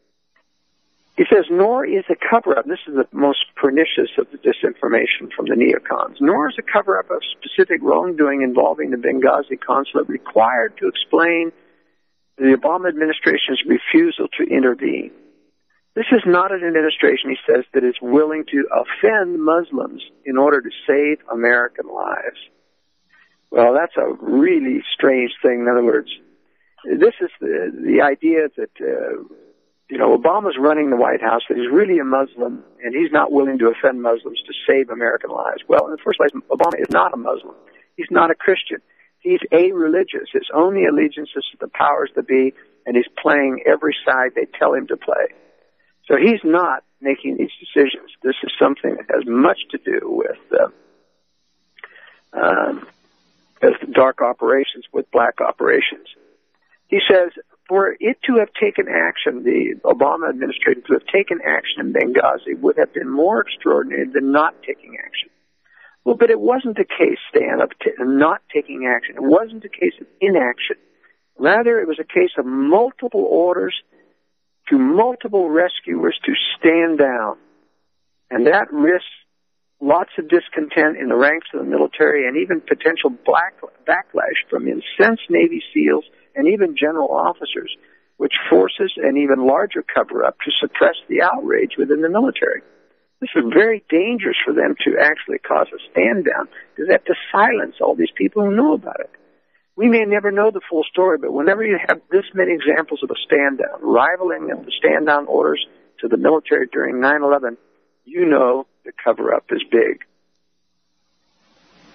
He says, nor is a cover-up, this is the most pernicious of the disinformation from the neocons, nor is a cover-up of specific wrongdoing involving the Benghazi consulate required to explain the Obama administration's refusal to intervene. This is not an administration, he says, that is willing to offend Muslims in order to save American lives. Well, that's a really strange thing. In other words, this is the, the idea that, uh, you know, Obama's running the White House, that he's really a Muslim, and he's not willing to offend Muslims to save American lives. Well, in the first place, Obama is not a Muslim. He's not a Christian. He's a-religious. His only allegiance is to the powers that be, and he's playing every side they tell him to play. So he's not making these decisions. This is something that has much to do with uh, um, with dark operations, with black operations. He says, for it to have taken action, the Obama administration to have taken action in Benghazi would have been more extraordinary than not taking action. Well, but it wasn't a case, Stan, of t- not taking action. It wasn't a case of inaction. Rather, it was a case of multiple orders to multiple rescuers to stand down. And that risks lots of discontent in the ranks of the military and even potential black, backlash from incensed Navy SEALs and even general officers, which forces an even larger cover-up to suppress the outrage within the military. This is very dangerous for them to actually cause a stand-down, because they have to silence all these people who know about it. We may never know the full story, but whenever you have this many examples of a stand-down, rivaling of the stand-down orders to the military during nine eleven, you know the cover-up is big.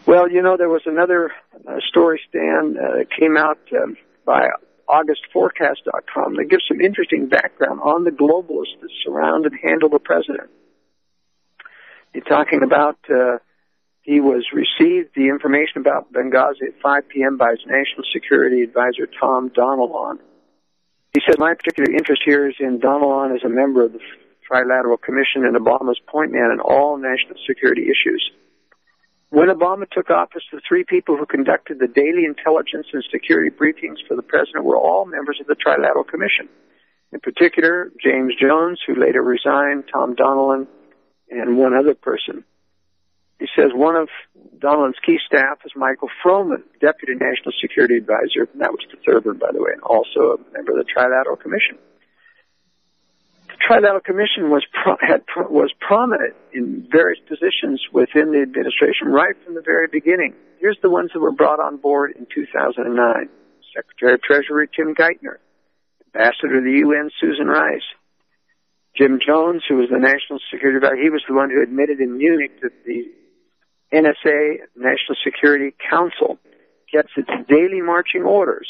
Well, you know, there was another uh, story, Stan, uh, that came out um, by August Forecast dot com that gives some interesting background on the globalists that surround and handle the president. You're talking about uh, he was received the information about Benghazi at five p.m. by his National Security Advisor, Tom Donilon. He said, my particular interest here is in Donilon as a member of the Trilateral Commission and Obama's point man in all national security issues. When Obama took office, the three people who conducted the daily intelligence and security briefings for the president were all members of the Trilateral Commission. In particular, James Jones, who later resigned, Tom Donilon, and one other person. He says one of Donilon's key staff is Michael Froman, Deputy National Security Advisor, and that was the third one, by the way, and also a member of the Trilateral Commission. The Trilateral Commission was pro- had pro- was prominent in various positions within the administration right from the very beginning. Here's the ones that were brought on board in two thousand nine. Secretary of Treasury Tim Geithner, Ambassador to the U N Susan Rice, Jim Jones, who was the National Security Advisor, he was the one who admitted in Munich that the N S A, National Security Council, gets its daily marching orders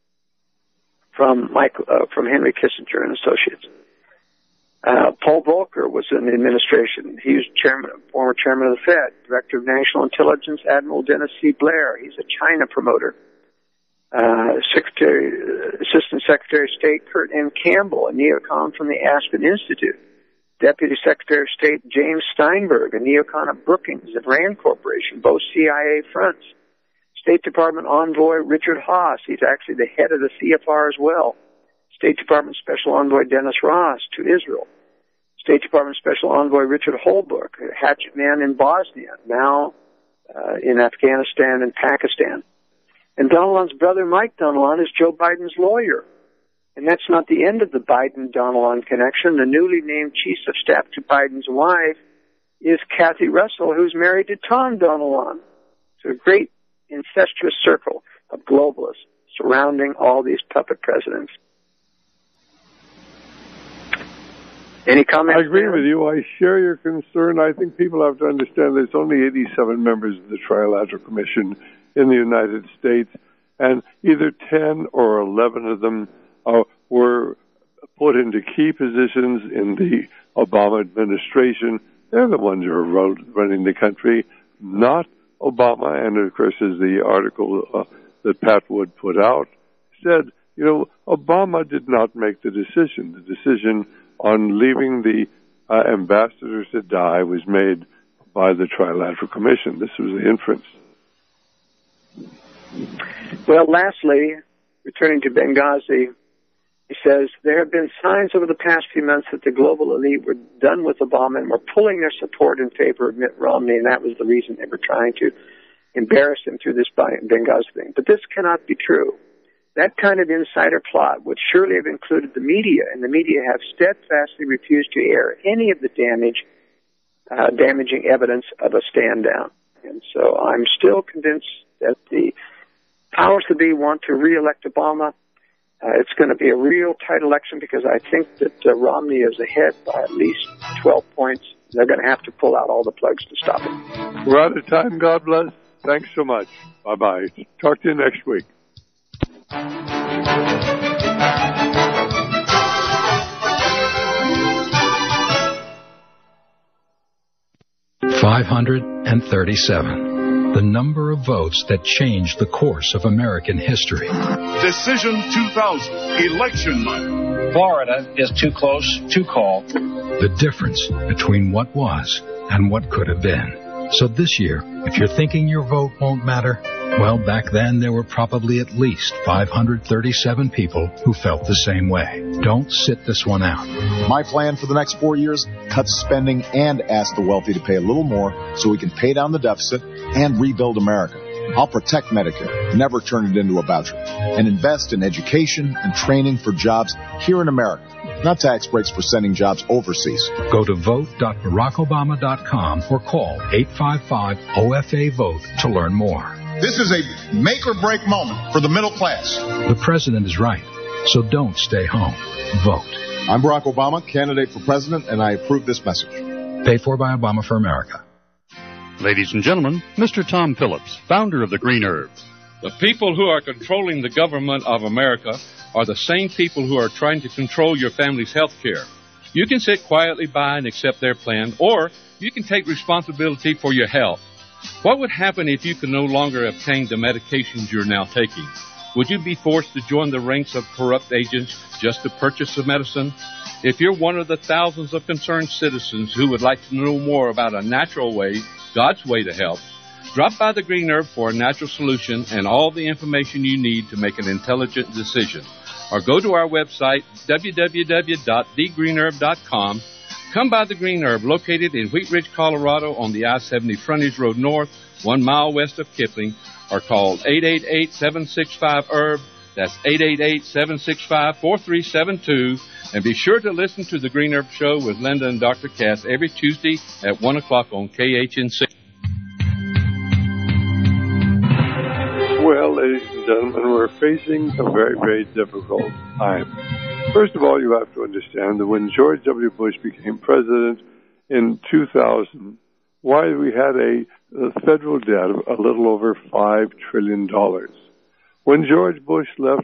from Michael, uh, from Henry Kissinger and Associates. Uh, Paul Volcker was in the administration. He was chairman, former chairman of the Fed, Director of National Intelligence, Admiral Dennis C. Blair. He's a China promoter. Uh, Secretary, uh, Assistant Secretary of State Kurt M. Campbell, a neocon from the Aspen Institute. Deputy Secretary of State James Steinberg, a neocon of Brookings and Rand Corporation, both C I A fronts. State Department Envoy Richard Haass, he's actually the head of the C F R as well. State Department Special Envoy Dennis Ross to Israel. State Department Special Envoy Richard Holbrooke, a hatchet man in Bosnia, now uh, in Afghanistan and Pakistan. And Donilon's brother, Mike Donilon, is Joe Biden's lawyer. And that's not the end of the Biden-Donilon connection. The newly named Chief of Staff to Biden's wife is Kathy Russell, who's married to Tom Donilon. It's a great incestuous circle of globalists surrounding all these puppet presidents. Any comments? I agree there? with you. I share your concern. I think people have to understand there's only eighty-seven members of the Trilateral Commission in the United States, and either ten or eleven of them uh, were put into key positions in the Obama administration. They're the ones who are running the country, not Obama. And, of course, as the article uh, that Pat Wood put out said, you know, Obama did not make the decision. The decision on leaving the uh, ambassadors to die was made by the Trilateral Commission. This was the inference. Well, lastly, returning to Benghazi, he says, there have been signs over the past few months that the global elite were done with Obama and were pulling their support in favor of Mitt Romney, and that was the reason they were trying to embarrass him through this Benghazi thing. But this cannot be true. That kind of insider plot would surely have included the media, and the media have steadfastly refused to air any of the damage, uh, damaging evidence of a stand down. And so I'm still convinced that the powers that be want to re-elect Obama. Uh, it's going to be a real tight election because I think that uh, Romney is ahead by at least twelve points. They're going to have to pull out all the plugs to stop him. We're out of time. God bless. Thanks so much. Bye-bye. Talk to you next week. five hundred thirty-seven. The number of votes that changed the course of American history. Decision two thousand, election night. Florida is too close to call. The difference between what was and what could have been. So this year, if you're thinking your vote won't matter, well, back then there were probably at least five hundred thirty-seven people who felt the same way. Don't sit this one out. My plan for the next four years, cut spending and ask the wealthy to pay a little more so we can pay down the deficit and rebuild America. I'll protect Medicare, never turn it into a voucher, and invest in education and training for jobs here in America, not tax breaks for sending jobs overseas. Go to vote dot barack obama dot com or call eight five five O F A VOTE to learn more. This is a make-or-break moment for the middle class. The president is right, so don't stay home. Vote. I'm Barack Obama, candidate for president, and I approve this message. Paid for by Obama for America. Ladies and gentlemen, Mister Tom Phillips, founder of the Green Herb. The people who are controlling the government of America are the same people who are trying to control your family's health care. You can sit quietly by and accept their plan, or you can take responsibility for your health. What would happen if you could no longer obtain the medications you're now taking? Would you be forced to join the ranks of corrupt agents just to purchase the medicine? If you're one of the thousands of concerned citizens who would like to know more about a natural way, God's way to help, drop by the Green Herb for a natural solution and all the information you need to make an intelligent decision. Or go to our website, w w w dot the green herb dot com. Come by the Green Herb, located in Wheat Ridge, Colorado, on the I seventy Frontage Road North, one mile west of Kipling, or call eight eight eight, seven six five, herb. That's eight eight eight, seven six five, four three seven two. And be sure to listen to the Green Herb Show with Linda and Doctor Cass every Tuesday at one o'clock on K H N C. Well, ladies and gentlemen, we're facing a very, very difficult time. First of all, you have to understand that when George W. Bush became president in two thousand, why we had a, a federal debt of a little over five trillion dollars. When George Bush left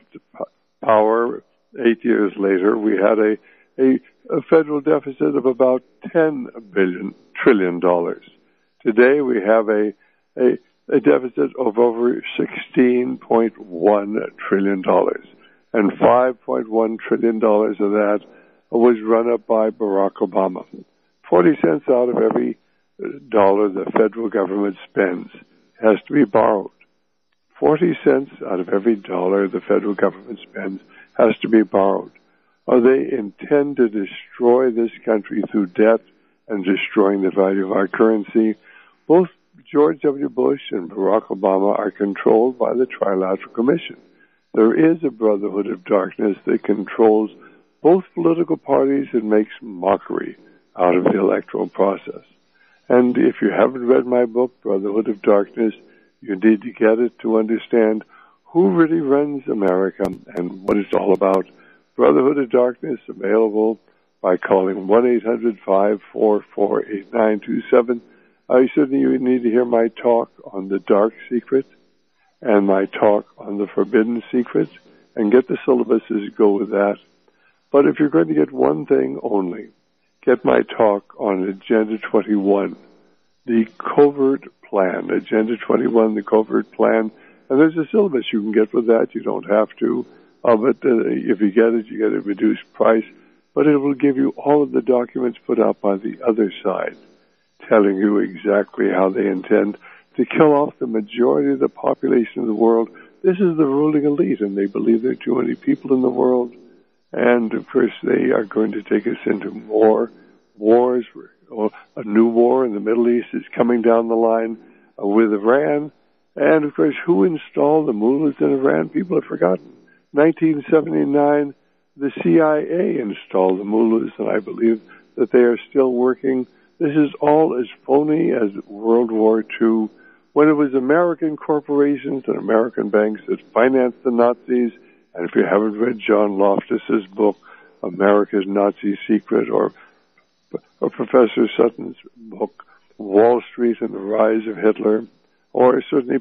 power eight years later, we had a, a, a federal deficit of about ten billion trillion dollars. Today, we have a, a a deficit of over sixteen point one trillion dollars. And five point one trillion dollars of that was run up by Barack Obama. forty cents out of every dollar the federal government spends has to be borrowed. forty cents out of every dollar the federal government spends has to be borrowed. Or they intend to destroy this country through debt and destroying the value of our currency. Both George W. Bush and Barack Obama are controlled by the Trilateral Commission. There is a brotherhood of darkness that controls both political parties and makes mockery out of the electoral process. And if you haven't read my book, Brotherhood of Darkness, you need to get it to understand who really runs America and what it's all about. Brotherhood of Darkness, available by calling one eight hundred, five four four, eight nine two seven. I certainly you need to hear my talk on the dark secret and my talk on the forbidden secret, and get the syllabuses, go with that. But if you're going to get one thing only, get my talk on Agenda twenty-one, the covert plan. Agenda twenty-one, the covert plan. And there's a syllabus you can get with that. You don't have to. Uh, but uh, if you get it, you get a reduced price. But it will give you all of the documents put out by the other side, telling you exactly how they intend to kill off the majority of the population of the world. This is the ruling elite, and they believe there are too many people in the world. And, of course, they are going to take us into more wars. A new war in the Middle East is coming down the line uh, with Iran. And, of course, who installed the mullahs in Iran? People have forgotten. nineteen seventy-nine, the C I A installed the mullahs, and I believe that they are still working. This is all as phony as World War Two, when it was American corporations and American banks that financed the Nazis. And if you haven't read John Loftus's book, America's Nazi Secret, or, or Professor Sutton's book, Wall Street and the Rise of Hitler, or certainly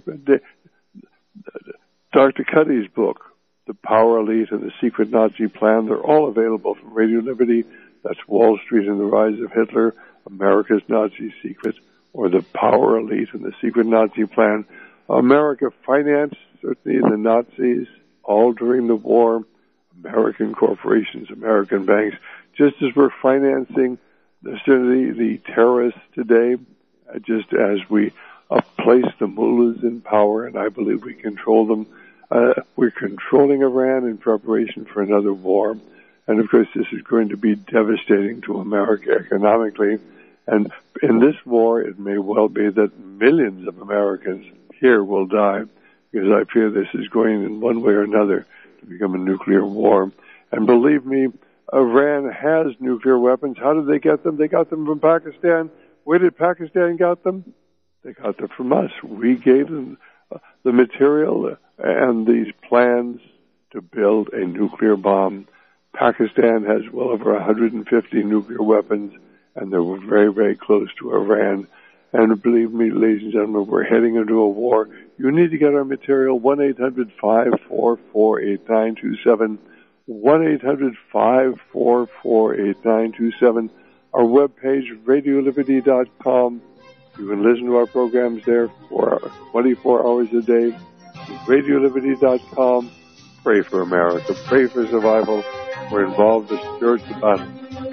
Doctor Cuddy's book, The Power Elite and the Secret Nazi Plan, they're all available from Radio Liberty. That's Wall Street and the Rise of Hitler, America's Nazi Secret, or The Power Elite and the Secret Nazi Plan. America financed, certainly, the Nazis all during the war. American corporations, American banks, just as we're financing the, certainly the terrorists today, just as we uh, place the mullahs in power, and I believe we control them. Uh, we're controlling Iran in preparation for another war. And, of course, this is going to be devastating to America economically. And in this war, it may well be that millions of Americans here will die, because I fear this is going in one way or another to become a nuclear war. And believe me, Iran has nuclear weapons. How did they get them? They got them from Pakistan. Where did Pakistan get them? They got them from us. We gave them the material and these plans to build a nuclear bomb. Pakistan has well over one hundred fifty nuclear weapons, and they're very, very close to Iran. And believe me, ladies and gentlemen, we're heading into a war. You need to get our material, one eight hundred five four four eight nine two seven, one eight hundred five four four eight nine two seven. Our webpage, radio liberty dot com. You can listen to our programs there for twenty-four hours a day. radio liberty dot com. Pray for America. Pray for survival. We're involved in the spiritual battle.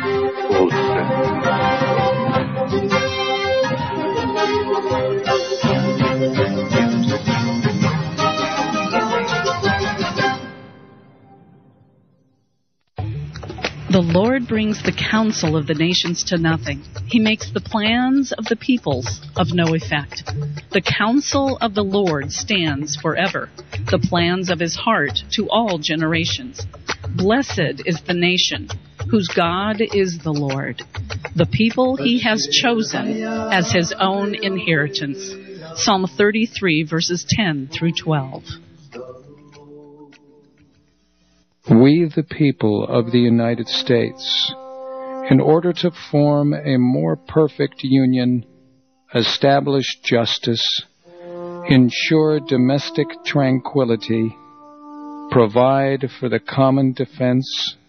The Lord brings the counsel of the nations to nothing. He makes the plans of the peoples of no effect. The counsel of the Lord stands forever, the plans of his heart to all generations. Blessed is the nation whose God is the Lord, the people he has chosen as his own inheritance. Psalm thirty-three, verses ten through twelve. We, the people of the United States, in order to form a more perfect union, establish justice, ensure domestic tranquility, provide for the common defense